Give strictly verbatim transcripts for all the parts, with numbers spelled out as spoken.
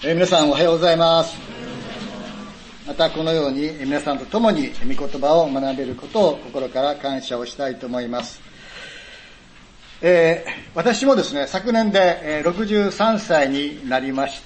えー、皆さんおはようございます。またこのように皆さんと共に御言葉を学べることを心から感謝をしたいと思います。えー、私もですね、昨年でろくじゅうさんさいになりまして、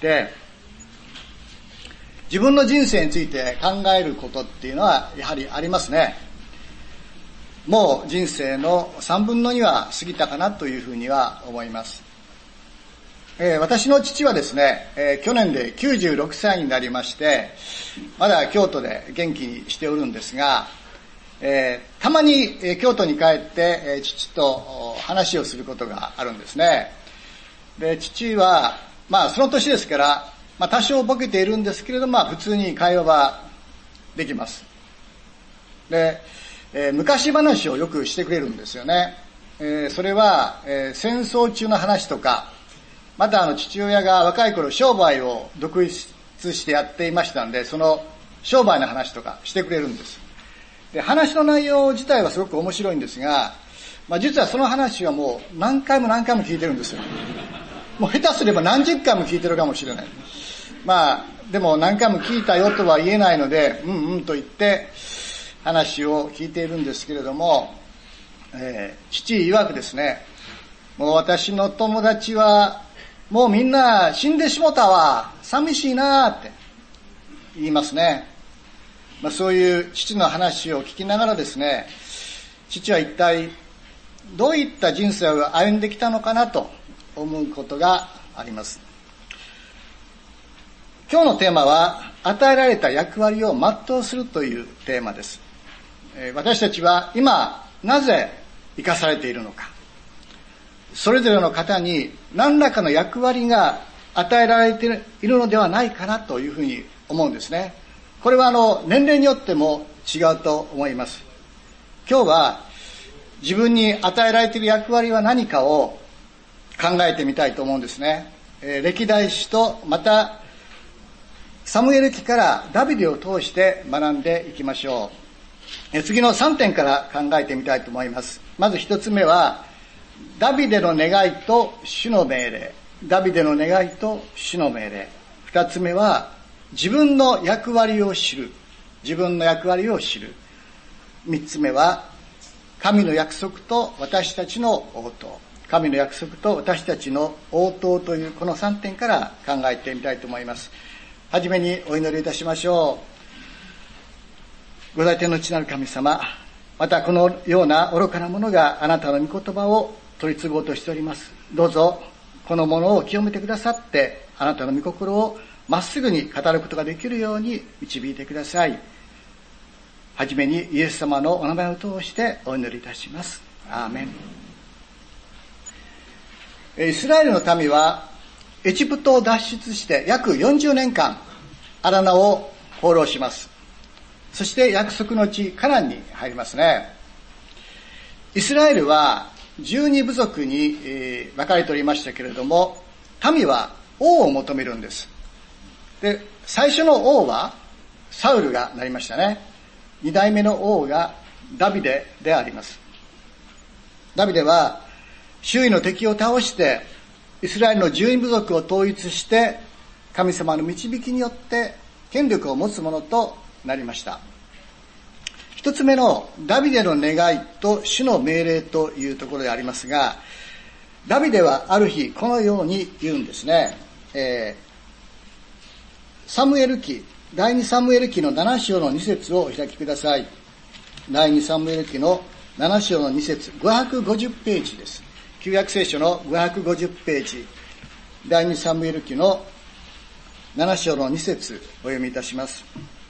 自分の人生について考えることっていうのはやはりありますね。もう人生のさんぶんのには過ぎたかなというふうには思います。えー、私の父はですね、えー、去年できゅうじゅうろくさいになりまして、まだ京都で元気にしておるんですが、えー、たまに、えー、京都に帰って、えー、父と話をすることがあるんですね。で、父は、まあその年ですから、まあ多少ボケているんですけれども、まあ普通に会話はできます。で、えー、昔話をよくしてくれるんですよね。えー、それは、えー、戦争中の話とか、またあの父親が若い頃商売を独立してやっていましたので、その商売の話とかしてくれるんです。で、話の内容自体はすごく面白いんですが、まあ実はその話はもう何回も何回も聞いてるんですよ。もう下手すれば何十回も聞いてるかもしれない。まあでも何回も聞いたよとは言えないので、うんうんと言って話を聞いているんですけれども、えー、父曰くですね、もう私の友達はもうみんな死んでしもたわ、寂しいなって言いますね。まあ、そういう父の話を聞きながらですね、父は一体どういった人生を歩んできたのかなと思うことがあります。今日のテーマは、与えられた役割を全うするというテーマです。私たちは今なぜ生かされているのか、それぞれの方に何らかの役割が与えられているのではないかなというふうに思うんですね。これはあの年齢によっても違うと思います。今日は自分に与えられている役割は何かを考えてみたいと思うんですね。えー、歴代史とまたサムエル記からダビデを通して学んでいきましょう。えー、次のさんてんから考えてみたいと思います。まず一つ目は、ダビデの願いと主の命令。ダビデの願いと主の命令。二つ目は、自分の役割を知る。自分の役割を知る。三つ目は、神の約束と私たちの応答。神の約束と私たちの応答というこのさんてんから考えてみたいと思います。はじめにお祈りいたしましょう。ご在天の父なる神様、またこのような愚かなものがあなたの御言葉を取り継ごうとしております。どうぞこのものを清めてくださって、あなたの御心をまっすぐに語ることができるように導いてください。はじめにイエス様のお名前を通してお祈りいたします。アーメン。イスラエルの民はエジプトを脱出して約よんじゅうねんかん荒野を放浪します。そして約束の地カナンに入りますね。イスラエルはじゅうに部族に、えー、分かれておりましたけれども、民は王を求めるんです。で、最初の王はサウルがなりましたね。二代目の王がダビデであります。ダビデは周囲の敵を倒してイスラエルのじゅうに部族を統一して神様の導きによって権力を持つ者となりました。一つ目のダビデの願いと主の命令というところでありますが、ダビデはある日このように言うんですね。えー、サムエル記、第二サムエル記のなな章のに節をお開きください。第二サムエル記のなな章のに節、ごひゃくごじゅうページです。旧約聖書のごひゃくごじゅうページ、第二サムエル記のなな章のに節お読みいたします。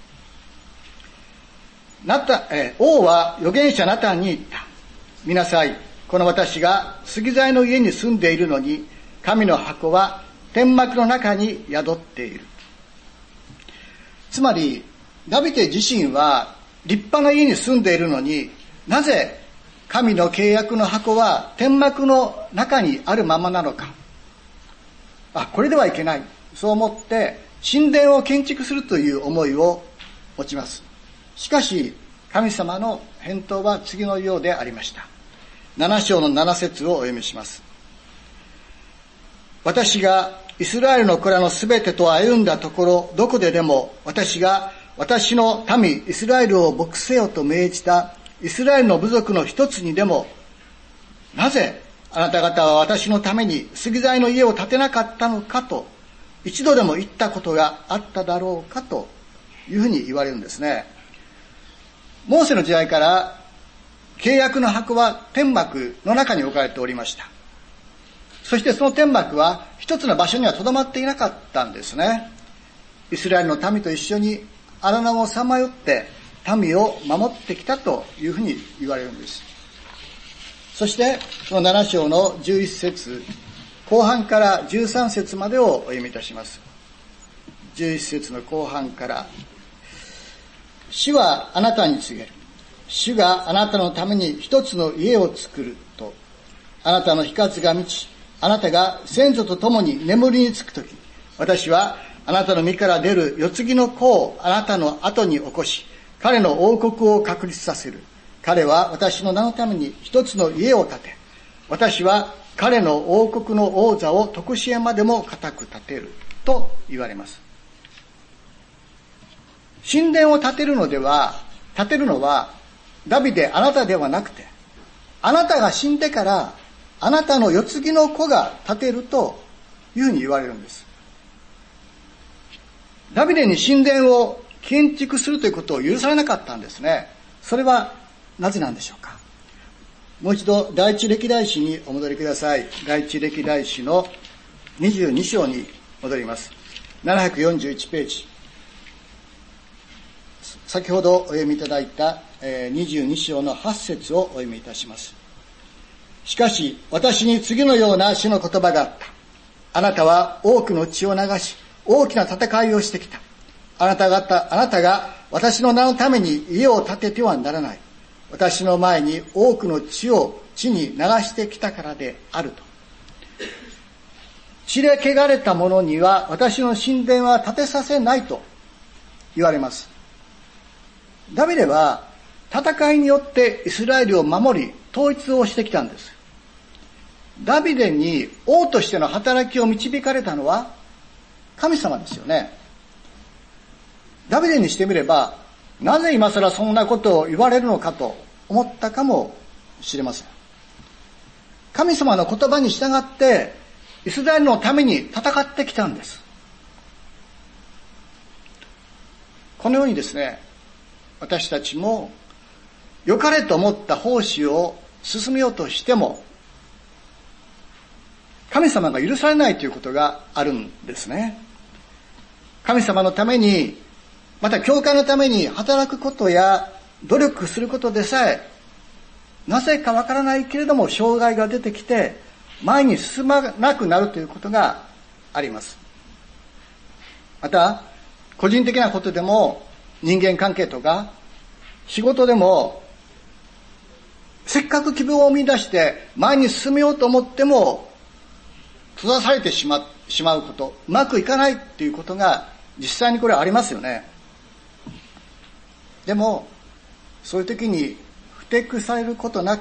ナタ、えー、王は預言者ナタンに言った。見なさい。この私が杉材の家に住んでいるのに、神の箱は天幕の中に宿っている。つまり、ダビデ自身は立派な家に住んでいるのに、なぜ神の契約の箱は天幕の中にあるままなのか。あ、これではいけない。そう思って神殿を建築するという思いを持ちます。しかし、神様の返答は次のようでありました。なな章のなな節をお読みします。 私がイスラエルの子らのすべてと歩んだところ、どこででも私が私の民イスラエルを牧せよと命じたイスラエルの部族の一つにでも、なぜあなた方は私のために杉材の家を建てなかったのかと一度でも言ったことがあっただろうかというふうに言われるんですね。モーセの時代から契約の箱は天幕の中に置かれておりました。そしてその天幕は一つの場所にはとどまっていなかったんですね。イスラエルの民と一緒に荒野をさまよって民を守ってきたというふうに言われるんです。そしてそのなな章のじゅういち節後半からじゅうさん節までをお読みいたします。じゅういち節の後半から、主はあなたに告げる。主があなたのために一つの家を作ると。あなたの日数が満ち、あなたが先祖と共に眠りにつくとき、私はあなたの身から出る世継ぎの子をあなたの後に起こし、彼の王国を確立させる。彼は私の名のために一つの家を建て、私は彼の王国の王座を常しえまでも固く建てると言われます。神殿を建てるのでは、建てるのはダビデあなたではなくて、あなたが死んでからあなたの世継ぎの子が建てるというふうに言われるんです。ダビデに神殿を建築するということを許されなかったんですね。それはなぜなんでしょうか。もう一度第一歴代史にお戻りください。第一歴代史のにじゅうに章に戻ります。ななひゃくよんじゅういちページ。先ほどお読みいただいたにじゅうに章のはち節をお読みいたします。しかし私に次のような主の言葉があった。あなたは多くの血を流し、大きな戦いをしてきた。あなた方、あなたが私の名のために家を建ててはならない。私の前に多くの血を地に流してきたからであると。血で汚れた者には私の神殿は建てさせないと言われます。ダビデは戦いによってイスラエルを守り統一をしてきたんです。ダビデに王としての働きを導かれたのは神様ですよね。ダビデにしてみれば、なぜ今更そんなことを言われるのかと思ったかもしれません。神様の言葉に従ってイスラエルのために戦ってきたんです。このようにですね、私たちも良かれと思った奉仕を進めようとしても神様が許されないということがあるんですね。神様のために、また教会のために働くことや努力することでさえ、なぜかわからないけれども障害が出てきて前に進まなくなるということがあります。また個人的なことでも人間関係とか仕事でも、せっかく希望を見出して前に進めようと思っても閉ざされてしま、しまうこと、うまくいかないっていうことが実際にこれありますよね。でもそういう時に不適されることなく、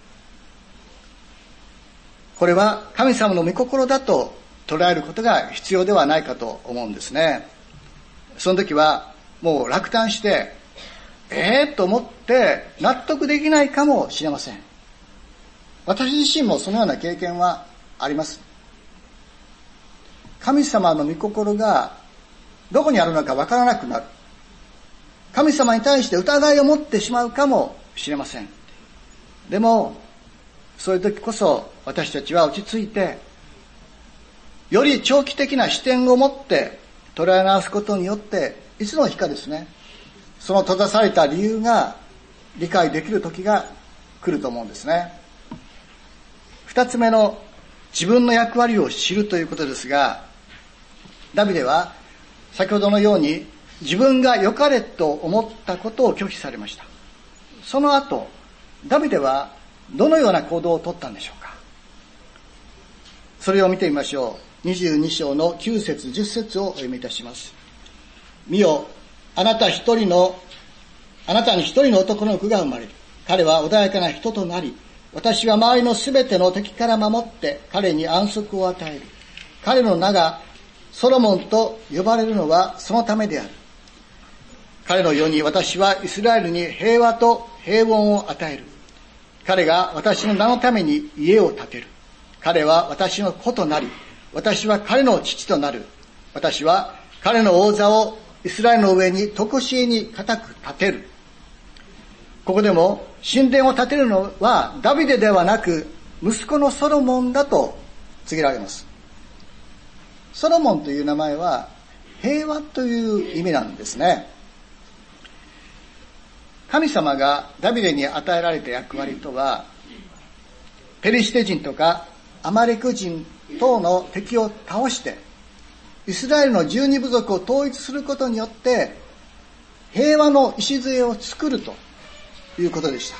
これは神様の御心だと捉えることが必要ではないかと思うんですね。その時はもう落胆してええー、と思って納得できないかもしれません。私自身もそのような経験はあります。神様の御心がどこにあるのかわからなくなる。神様に対して疑いを持ってしまうかもしれません。でもそういう時こそ私たちは落ち着いて、より長期的な視点を持って捉え直すことによって、いつの日かですね、その閉ざされた理由が理解できる時が来ると思うんですね。二つ目の自分の役割を知るということですが、ダビデは先ほどのように自分が良かれと思ったことを拒否されました。その後、ダビデはどのような行動をとったんでしょうか。それを見てみましょう。にじゅうに章のきゅう節じゅっ節をお読みいたします。見よ、あなた一人の、あなたに一人の男の子が生まれる。彼は穏やかな人となり、私は周りのすべての敵から守って彼に安息を与える。 彼の名がソロモンと呼ばれるのはそのためである。彼の世に私はイスラエルに平和と平穏を与える。彼が私の名のために家を建てる。彼は私の子となり、私は彼の父となる。私は彼の王座をイスラエルの上に常しえに固く建てる。ここでも神殿を建てるのはダビデではなく息子のソロモンだと告げられます。ソロモンという名前は平和という意味なんですね。神様がダビデに与えられた役割とは、ペリシテ人とかアマレク人等の敵を倒してイスラエルの十二部族を統一することによって平和の礎を作るということでした。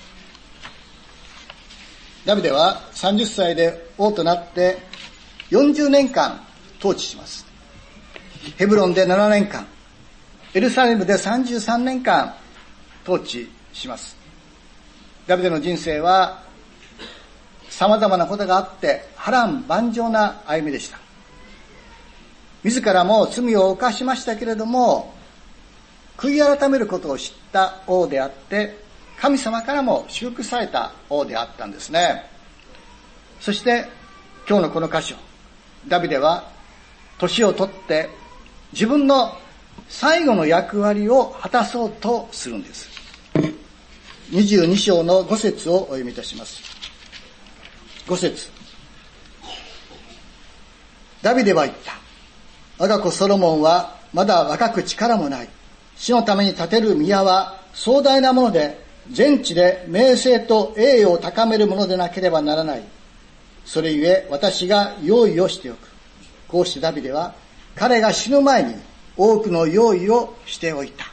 ダビデはさんじゅっさいで王となってよんじゅうねんかん統治します。ヘブロンでななねんかん、エルサレムでさんじゅうさんねんかん統治します。ダビデの人生は様々なことがあって波乱万丈な歩みでした。自らも罪を犯しましたけれども、悔い改めることを知った王であって、神様からも祝福された王であったんですね。そして今日のこの箇所、ダビデは年を取って自分の最後の役割を果たそうとするんです。にじゅうに章のご節をお読みいたします。ご節。ダビデは言った。我が子ソロモンはまだ若く力もない。死のために建てる宮は壮大なもので、全地で名声と栄誉を高めるものでなければならない。それゆえ私が用意をしておく。こうしてダビデは彼が死ぬ前に多くの用意をしておいた。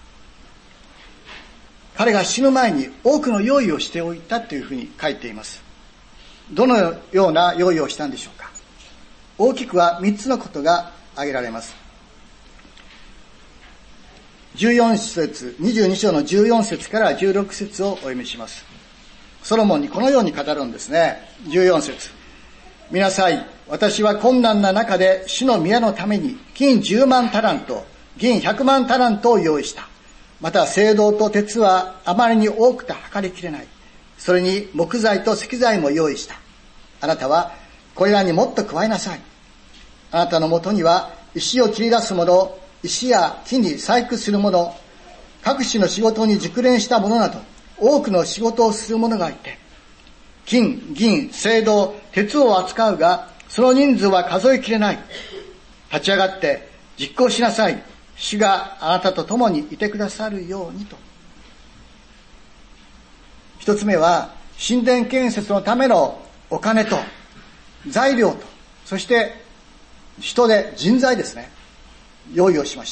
彼が死ぬ前に多くの用意をしておいたというふうに書いています。どのような用意をしたんでしょうか。大きくはみっつのことが挙げられます。じゅうよん節、にじゅうに章のじゅうよん節からじゅうろく節をお読みします。ソロモンにこのように語るんですね。じゅうよん節。見なさい。私は困難な中で主の宮のために金じゅうまんタラント、銀ひゃくまんタラントを用意した。また青銅と鉄はあまりに多くて測りきれない。それに木材と石材も用意した。あなたはこれらにもっと加えなさい。あなたのもとには石を切り出す者、石や木に細工する者、各種の仕事に熟練した者など多くの仕事をする者がいて、金、銀、青銅、鉄を扱うがその人数は数えきれない。立ち上がって実行しなさい。主があなたと共にいてくださるようにと。一つ目は神殿建設のためのお金と材料と、そして人で人材ですね、用意をしました。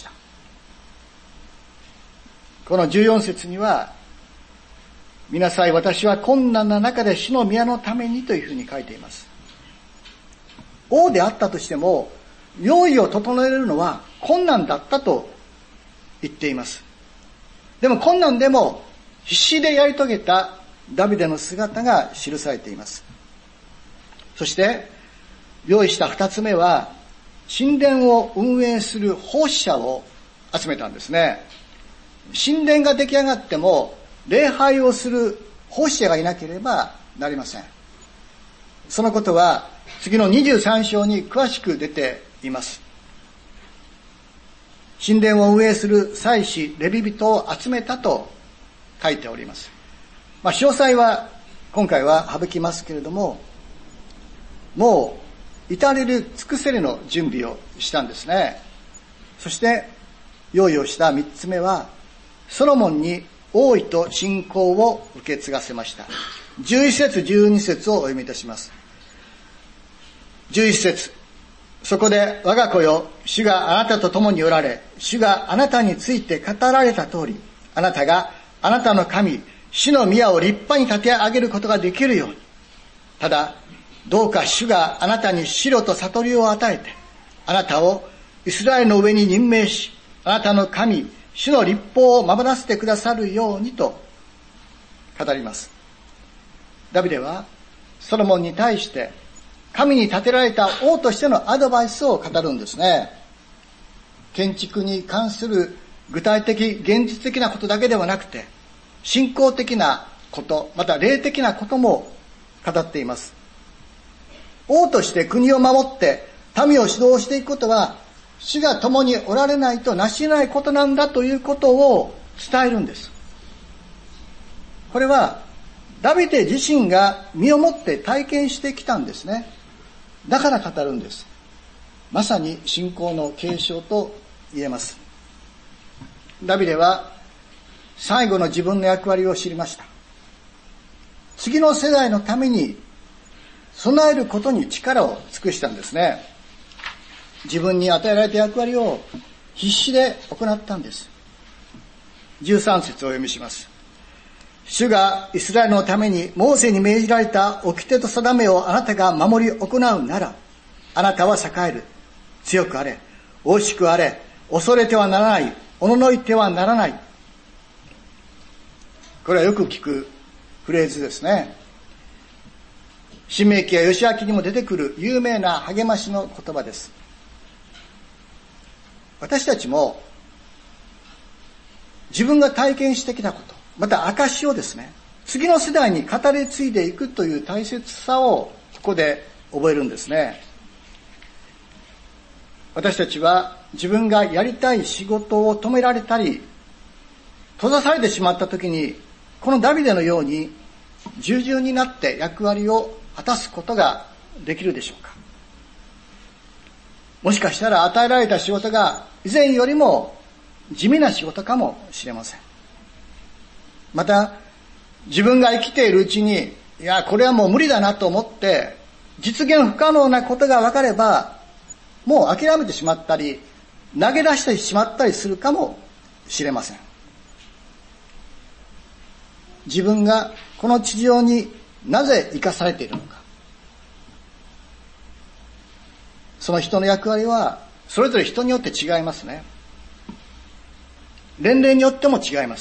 このじゅうよん節には、見なさい、私は困難な中で主の宮のためにというふうに書いています。王であったとしても用意を整えるのは困難だったと言っています。でも困難でも必死でやり遂げたダビデの姿が記されています。そして用意した二つ目は神殿を運営する奉仕者を集めたんですね。神殿が出来上がっても礼拝をする奉仕者がいなければなりません。そのことは次のにじゅうさん章に詳しく出ています。神殿を運営する祭司、レビ人を集めたと書いております。まあ、詳細は今回は省きますけれども、もう至れる尽くせりの準備をしたんですね。そして用意をした三つ目は、ソロモンに王位と信仰を受け継がせました。じゅういち節じゅうに節をお読みいたします。じゅういち節。そこで我が子よ、主があなたと共におられ、主があなたについて語られた通り、あなたがあなたの神、主の宮を立派に立て上げることができるように。ただ、どうか主があなたに白と悟りを与えて、あなたをイスラエルの上に任命し、あなたの神、主の律法を守らせてくださるようにと語ります。ダビデはソロモンに対して神に立てられた王としてのアドバイスを語るんですね。建築に関する具体的、現実的なことだけではなくて、信仰的なこと、また霊的なことも語っています。王として国を守って民を指導していくことは、主が共におられないと成し得ないことなんだということを伝えるんです。これはダビデ自身が身をもって体験してきたんですね。だから語るんです。まさに信仰の継承と言えます。ダビデは最後の自分の役割を知りました。次の世代のために備えることに力を尽くしたんですね。自分に与えられた役割を必死で行ったんです。じゅうさん節をお読みします。主がイスラエルのためにモーセに命じられた掟と定めをあなたが守り行うなら、あなたは栄える。強くあれ、大しくあれ、恐れてはならない、おののいてはならない。これはよく聞くフレーズですね。新明記や義明にも出てくる有名な励ましの言葉です。私たちも自分が体験してきたこと、また証をですね、次の世代に語り継いでいくという大切さをここで覚えるんですね。私たちは自分がやりたい仕事を止められたり、閉ざされてしまった時に、このダビデのように従順になって役割を果たすことができるでしょうか。もしかしたら与えられた仕事が以前よりも地味な仕事かもしれません。また自分が生きているうちに、いやこれはもう無理だなと思って実現不可能なことが分かれば、もう諦めてしまったり投げ出してしまったりするかもしれません。自分がこの地上になぜ生かされているのか、その人の役割はそれぞれ人によって違いますね。年齢によっても違います。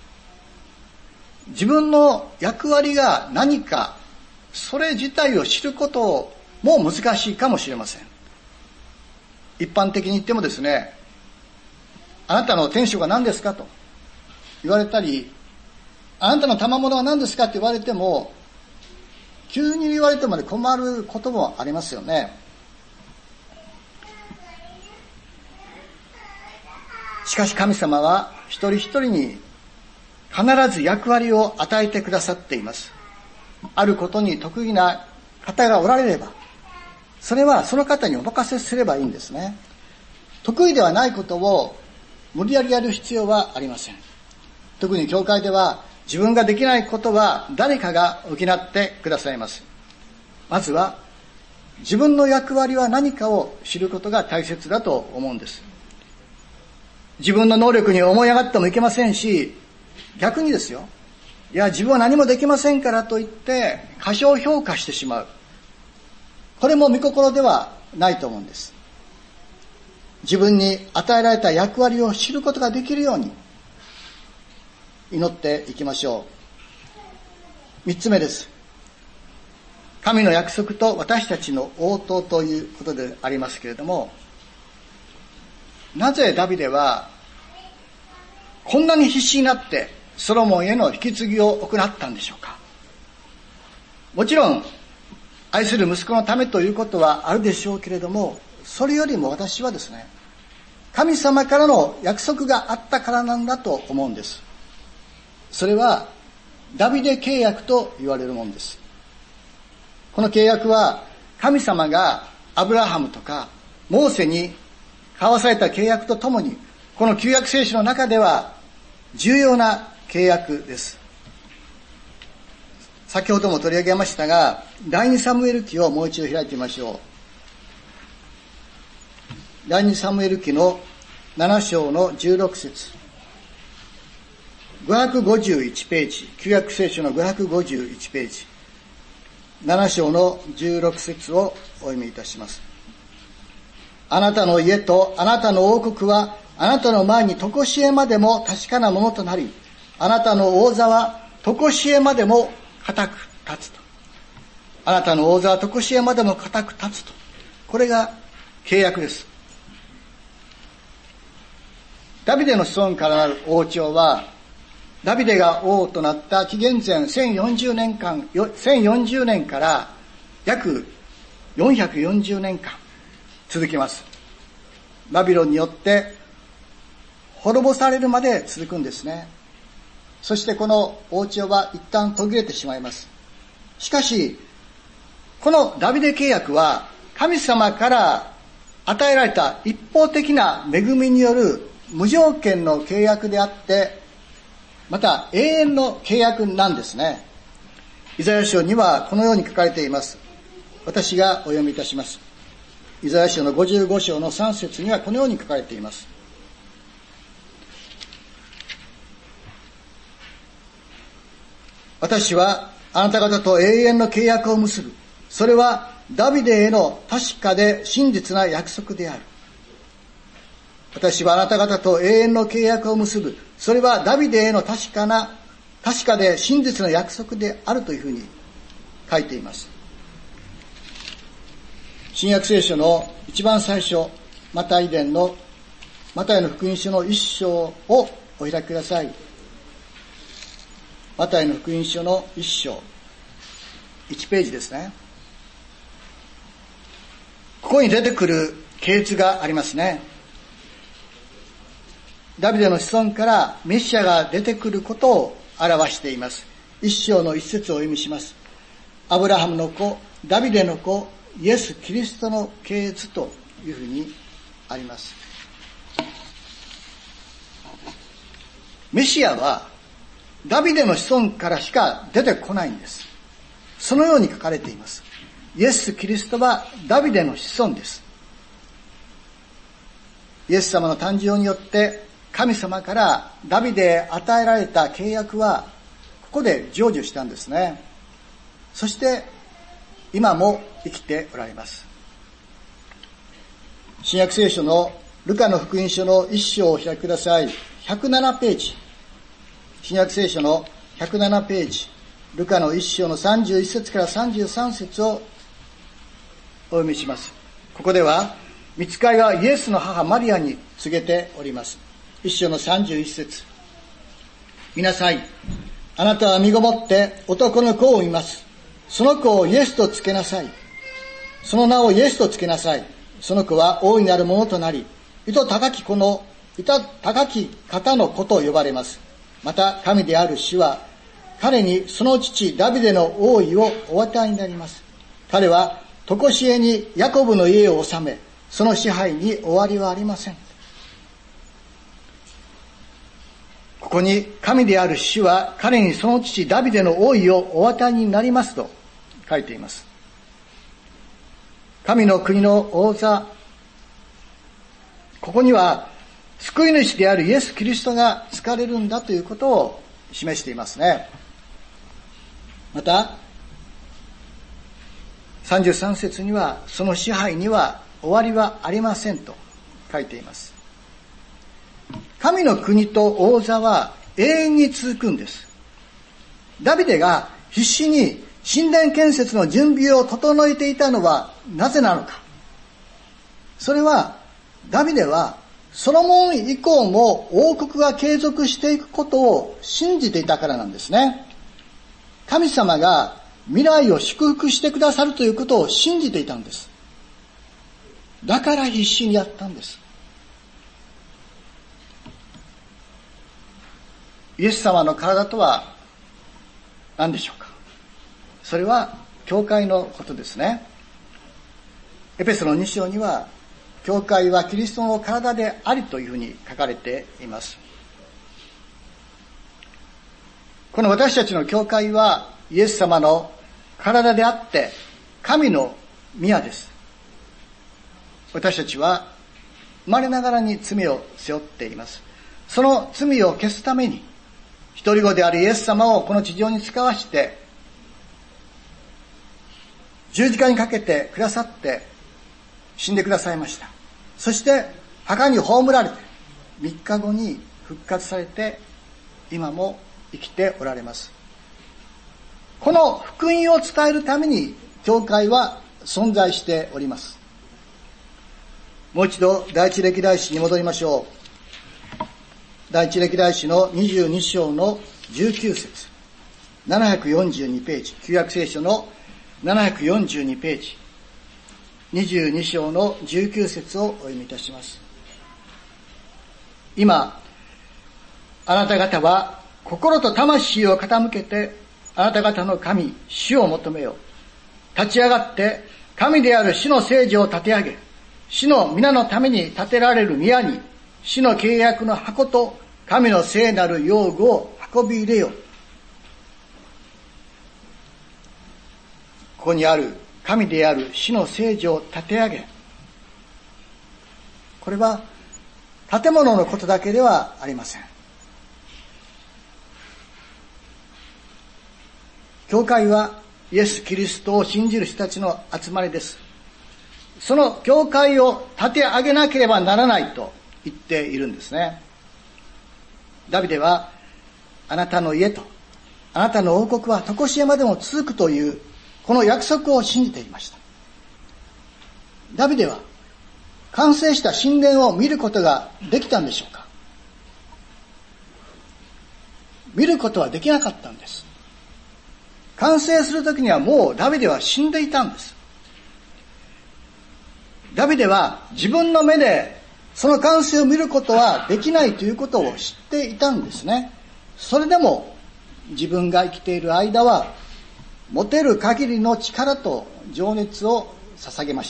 自分の役割が何か、それ自体を知ることも難しいかもしれません。一般的に言ってもですね、あなたの天職は何ですかと言われたり、あなたの賜物は何ですかって言われても、急に言われても困ることもありますよね。しかし神様は一人一人に必ず役割を与えてくださっています。あることに得意な方がおられれば、それはその方にお任せすればいいんですね。得意ではないことを無理やりやる必要はありません。特に教会では自分ができないことは誰かが補ってくださいます。まずは自分の役割は何かを知ることが大切だと思うんです。自分の能力に思い上がってもいけませんし、逆にですよ、いや自分は何もできませんからといって過小評価してしまう、これも御心ではないと思うんです。自分に与えられた役割を知ることができるように祈っていきましょう。三つ目です。神の約束と私たちの応答ということでありますけれども、なぜダビデはこんなに必死になってソロモンへの引き継ぎを行ったんでしょうか。もちろん愛する息子のためということはあるでしょうけれども、それよりも私はですね、神様からの約束があったからなんだと思うんです。それはダビデ契約と言われるものです。この契約は神様がアブラハムとかモーセに交わされた契約とともに、この旧約聖書の中では重要な契約です。先ほども取り上げましたが、第二サムエル記をもう一度開いてみましょう。第二サムエル記のなな章のじゅうろく節、ごひゃくごじゅういちページ、旧約聖書のごひゃくごじゅういちページ、なな章のじゅうろく節をお読みいたします。あなたの家とあなたの王国はあなたの前に常しえまでも確かなものとなり、あなたの王座は常しえまでも固く立つと。 あなたの王座は常しえまでも固く立つと。これが契約です。ダビデの子孫からなる王朝は、ダビデが王となった紀元前せんよんじゅうねんかん、せんよんじゅうねんから約よんひゃくよんじゅうねんかん続きます。バビロンによって滅ぼされるまで続くんですね。そしてこの王朝は一旦途切れてしまいます。しかし、このダビデ契約は神様から与えられた一方的な恵みによる無条件の契約であって、また永遠の契約なんですね。イザヤ書にはこのように書かれています。私がお読みいたします。イザヤ書のごじゅうご章のさん節にはこのように書かれています。私はあなた方と永遠の契約を結ぶ。それはダビデへの確かで真実な約束である。私はあなた方と永遠の契約を結ぶ。それはダビデへの確かな、確かで真実な約束であるというふうに書いています。新約聖書の一番最初、マタイ伝の、マタイの福音書の一章をお開きください。マタイの福音書の一章、一ページですね。ここに出てくる系図がありますね。ダビデの子孫からメシアが出てくることを表しています。一章の一節をお読みします。アブラハムの子、ダビデの子、イエス・キリストの系図というふうにあります。メシアはダビデの子孫からしか出てこないんです。そのように書かれています。イエス・キリストはダビデの子孫です。イエス様の誕生によって神様からダビデへ与えられた契約はここで成就したんですね。そして今も生きておられます。新約聖書のルカの福音書の一章をお開きください。ひゃくななページ。新約聖書のひゃくななページ。ルカの一章のさんじゅういち節からさんじゅうさん節をお読みします。ここでは、御使いがイエスの母マリアに告げております。一章のさんじゅういち節。見なさい。あなたは身ごもって男の子を産みます。その子をイエスとつけなさい。その名をイエスとつけなさい。その子は大いなるものとなり、糸高き子の、糸高き方の子と呼ばれます。また神である主は、彼にその父ダビデの王位をお与えになります。彼は常しえにヤコブの家を治め、その支配に終わりはありません。ここに神である主は彼にその父ダビデの王位をお与えになりますと書いています。神の国の王座、ここには救い主であるイエス・キリストが使われるんだということを示していますね。またさんじゅうさん節にはその支配には終わりはありませんと書いています。神の国と王座は永遠に続くんです。ダビデが必死に神殿建設の準備を整えていたのはなぜなのか。それはダビデはソロモン以降も王国が継続していくことを信じていたからなんですね。神様が未来を祝福してくださるということを信じていたんです。だから必死にやったんです。イエス様の体とは何でしょうか。それは教会のことですね。エペソのに章には教会はキリストの体でありというふうに書かれています。この私たちの教会はイエス様の体であって神の宮です。私たちは生まれながらに罪を背負っています。その罪を消すために一人子であるイエス様をこの地上に使わして十字架にかけてくださって死んでくださいました。そして墓に葬られてみっかごに復活されて今も生きておられます。この福音を伝えるために教会は存在しております。もう一度第一歴代史に戻りましょう。第一歴代史のにじゅうに章のじゅうきゅう節、ななひゃくよんじゅうにページ、旧約聖書のななひゃくよんじゅうにページ、にじゅうに章のじゅうきゅう節をお読みいたします。今、あなた方は心と魂を傾けて、あなた方の神、主を求めよう。立ち上がって、神である主の聖所を立て上げ、主の皆のために建てられる宮に、主の契約の箱と神の聖なる用具を運び入れよう。ここにある神である主の聖所を建て上げ、これは建物のことだけではありません。教会はイエス・キリストを信じる人たちの集まりです。その教会を建て上げなければならないと言っているんですね。ダビデは、あなたの家とあなたの王国は常しえまでも続くというこの約束を信じていました。ダビデは完成した神殿を見ることができたんでしょうか？見ることはできなかったんです。完成するときにはもうダビデは死んでいたんです。ダビデは自分の目でその完成を見ることはできないということを知っていたんですね。それでも自分が生きている間は持てる限りの力と情熱を捧げました。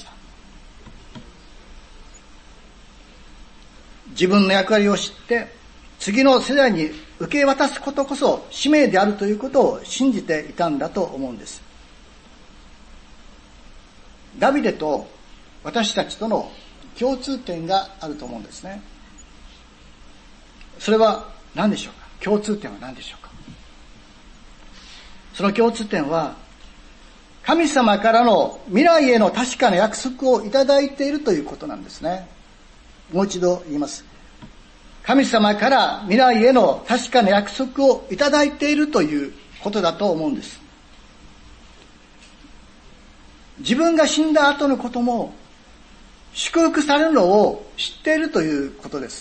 自分の役割を知って次の世代に受け渡すことこそ使命であるということを信じていたんだと思うんです。ダビデと私たちとの共通点があると思うんですね。それは何でしょうか？共通点は何でしょうか？その共通点は、神様からの未来への確かな約束をいただいているということなんですね。もう一度言います。神様から未来への確かな約束をいただいているということだと思うんです。自分が死んだ後のことも祝福されるのを知っているということです。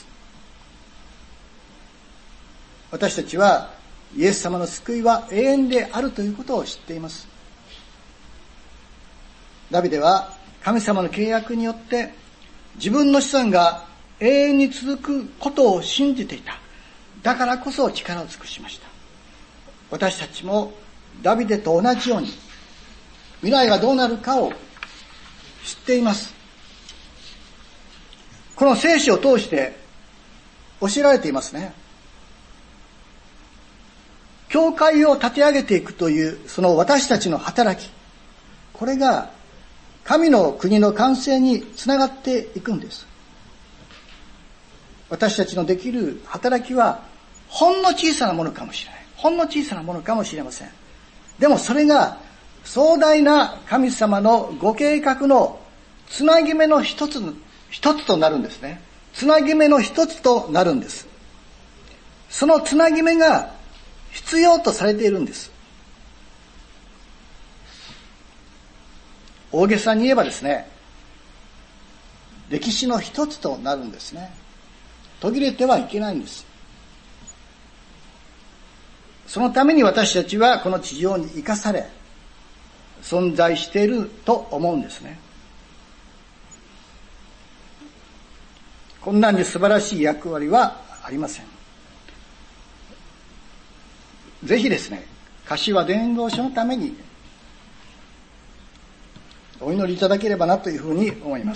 私たちはイエス様の救いは永遠であるということを知っています。ダビデは神様の契約によって自分の子孫が永遠に続くことを信じていた。だからこそ力を尽くしました。私たちもダビデと同じように未来がどうなるかを知っています。この聖書を通して教えられていますね。教会を立て上げていくというその私たちの働き、これが神の国の完成につながっていくんです。私たちのできる働きはほんの小さなものかもしれない。ほんの小さなものかもしれません。でもそれが壮大な神様のご計画のつなぎ目の一つ、一つとなるんですね。つなぎ目の一つとなるんです。そのつなぎ目が必要とされているんです。大げさに言えばですね、歴史の一つとなるんですね。途切れてはいけないんです。そのために私たちはこの地上に生かされ、存在していると思うんですね。こんなに素晴らしい役割はありません。ぜひですね、柏伝道所のためにお祈りいただければなというふうに思います。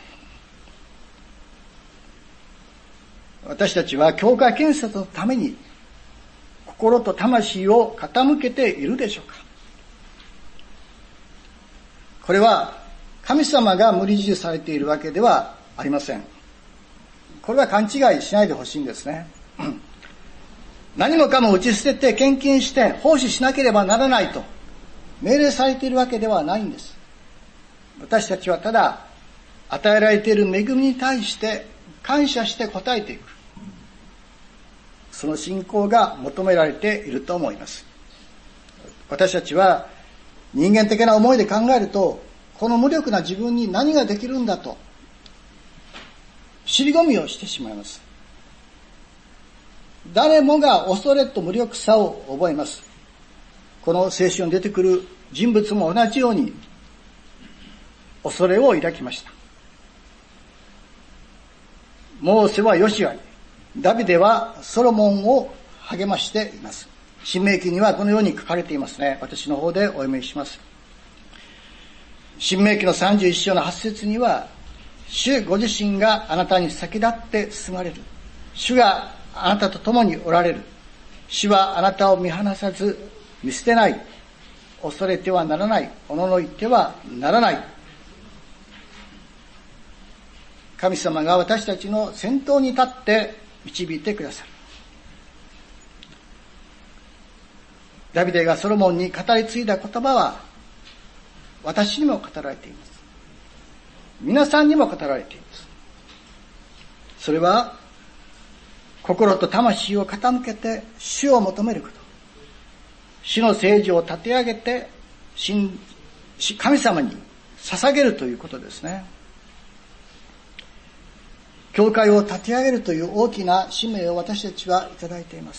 うん、私たちは教会建設のために心と魂を傾けているでしょうか？これは神様が無理強いされているわけではありません。これは勘違いしないでほしいんですね。うん、何もかも打ち捨てて献金して奉仕しなければならないと命令されているわけではないんです。私たちはただ与えられている恵みに対して感謝して応えていく、その信仰が求められていると思います。私たちは人間的な思いで考えると、この無力な自分に何ができるんだと尻込みをしてしまいます。誰もが恐れと無力さを覚えます。この聖書に出てくる人物も同じように恐れを抱きました。モーセはヨシアに、ダビデはソロモンを励ましています。申命記にはこのように書かれていますね。私の方でお読みします。申命記のさんじゅういっ章のはち節には、主ご自身があなたに先立って進まれる。主があなたと共におられる。主はあなたを見放さず見捨てない。恐れてはならない。おののいてはならない。神様が私たちの先頭に立って導いてくださる。ダビデがソロモンに語り継いだ言葉は私にも語られています。皆さんにも語られています。それは心と魂を傾けて主を求めること。主の聖事を立て上げて神様に捧げるということですね。教会を立て上げるという大きな使命を私たちはいただいています。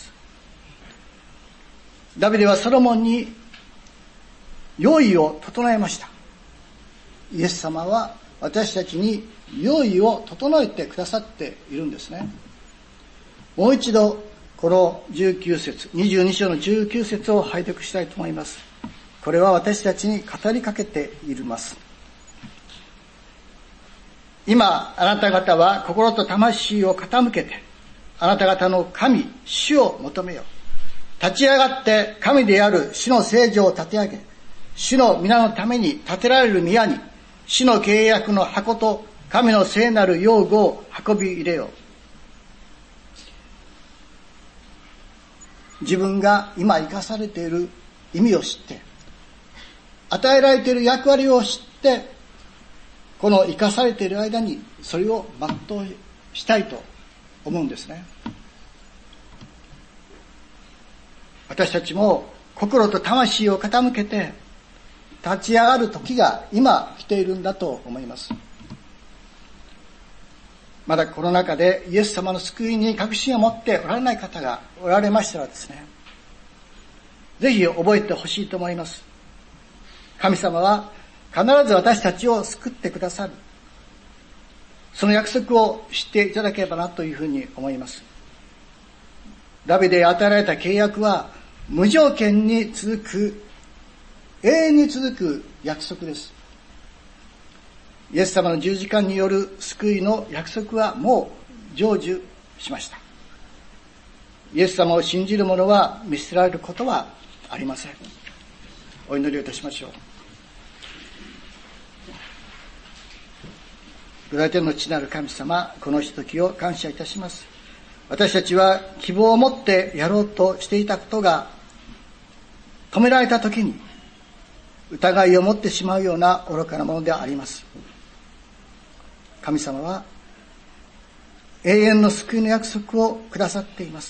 ダビデはソロモンに用意を整えました。イエス様は私たちに用意を整えてくださっているんですね。もう一度このじゅうきゅう節、にじゅうに章のじゅうきゅう節を拝読したいと思います。これは私たちに語りかけています。今あなた方は心と魂を傾けてあなた方の神主を求めよう。立ち上がって神である主の聖所を立て上げ、主の皆のために建てられる宮に主の契約の箱と神の聖なる用具を運び入れよう。自分が今生かされている意味を知って、与えられている役割を知って、この生かされている間にそれを全うしたいと思うんですね。私たちも心と魂を傾けて立ち上がる時が今来ているんだと思います。まだこの中でイエス様の救いに確信を持っておられない方がおられましたらですね、ぜひ覚えてほしいと思います。神様は必ず私たちを救ってくださる。その約束を知っていただければなというふうに思います。ダビデに与えられた契約は無条件に続く、永遠に続く約束です。イエス様の十字架による救いの約束はもう成就しました。イエス様を信じる者は見捨てられることはありません。お祈りをいたしましょう。御大天の父なる神様、このひとときを感謝いたします。私たちは希望を持ってやろうとしていたことが止められたときに疑いを持ってしまうような愚かなものであります。神様は永遠の救いの約束をくださっています。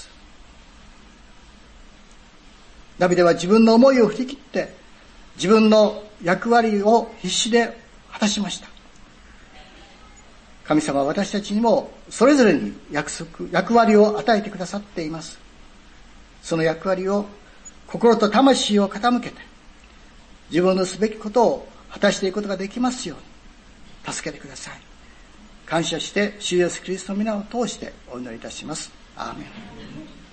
ダビデは自分の思いを振り切って自分の役割を必死で果たしました。神様は私たちにもそれぞれに約束、役割を与えてくださっています。その役割を心と魂を傾けて自分のすべきことを果たしていくことができますように助けてください。感謝して主イエスキリストの皆を通してお祈りいたします。アーメン。